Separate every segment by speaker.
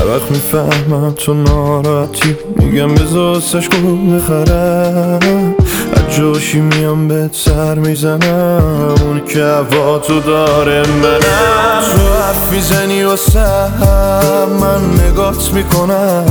Speaker 1: هر وقت میفهمم تو ناراحتی میگم بذار سشکو بخرم، از جوشی میام بهت سر میزنم، اون که هوا تو داره منم. تو حرف میزنی واسه من نگات میکنم،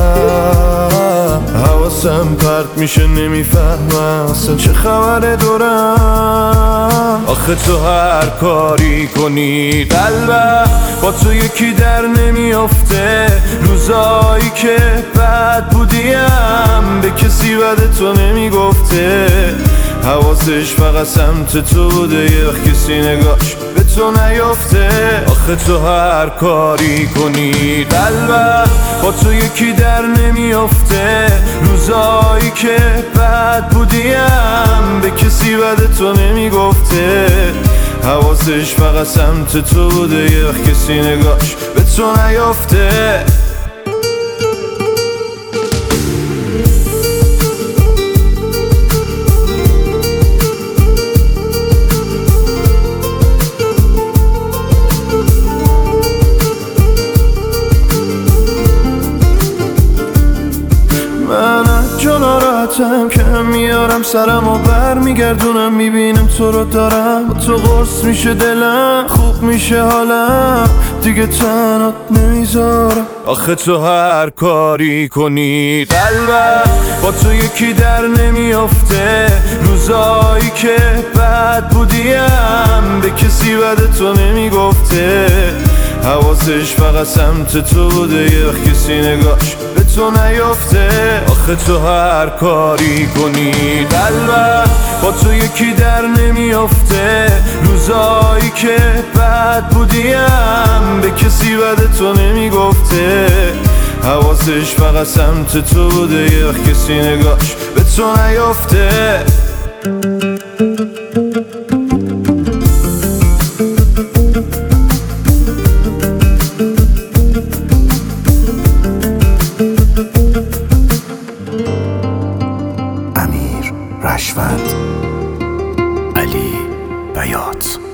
Speaker 1: حواسم پرت میشه نمیفهمم اصلا چه خبره دورم. آخه تو هر کاری کنی قلبم با تو یکی در نمیافته، روزایی که بد بودیم به کسی بد تو نمیگفته، حواسش فقط سمت تو بوده یه وقت کسی نگاش به تو نیافته. آخه تو هر کاری کنی قلبم با تو یکی در نمیافته، روزایی که بد بودیم به کسی بد تو نمیگفته، حواسش فقط سمت تو بوده یه وقت کسی نگاش به تو نیافته. ناراحتم که میارم سرم و بر میگردونم، میبینم تو رو دارم، تو قرص میشه دلم، خوب میشه حالم، دیگه تنات نمیذارم. آخه تو هر کاری کنی قلبم با تو یکی در نمیافته، روزایی که بد بودیم به کسی بد تو نمیگفته، حواسش فقط سمت تو بوده یه وقت کسی نگاش به تو نیافته. آخه تو هر کاری کنی قلبم با تو یکی در نمیافته، روزایی که بد بودیم به کسی بد تو نمیگفته، حواسش فقط سمت تو بوده یه وقت کسی نگاش به تو نیافته.
Speaker 2: امیر رشوت، علی بیات.